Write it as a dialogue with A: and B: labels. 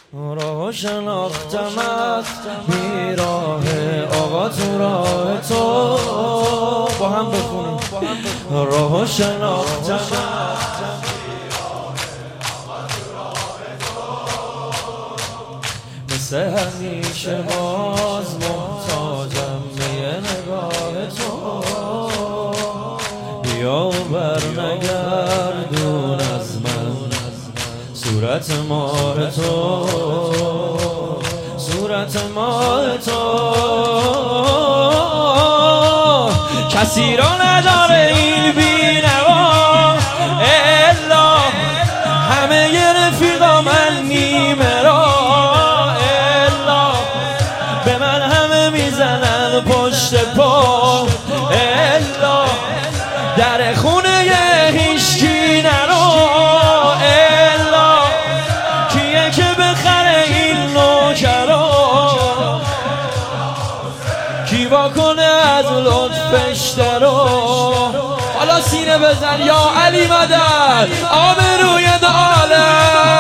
A: راه شناختم از بیراه آقا تو راه تو. با هم بخونیم. راه شناختم از مثل همیشه باز محتاجم به یه نگاه تو. بیا و برنگردون از من صورت ماه تو، صورت ماه تو. کسی را نداره این بی‌نوا الا همه رفیقا، من نیمه را الا به من همه میزنن پشت پا الا در خونه هیچکی نرو الا کیه که بخره این نوکرا، کی واکنه از لطفش درو. حالا سینه بزن یا علی مدد آبروی عالم.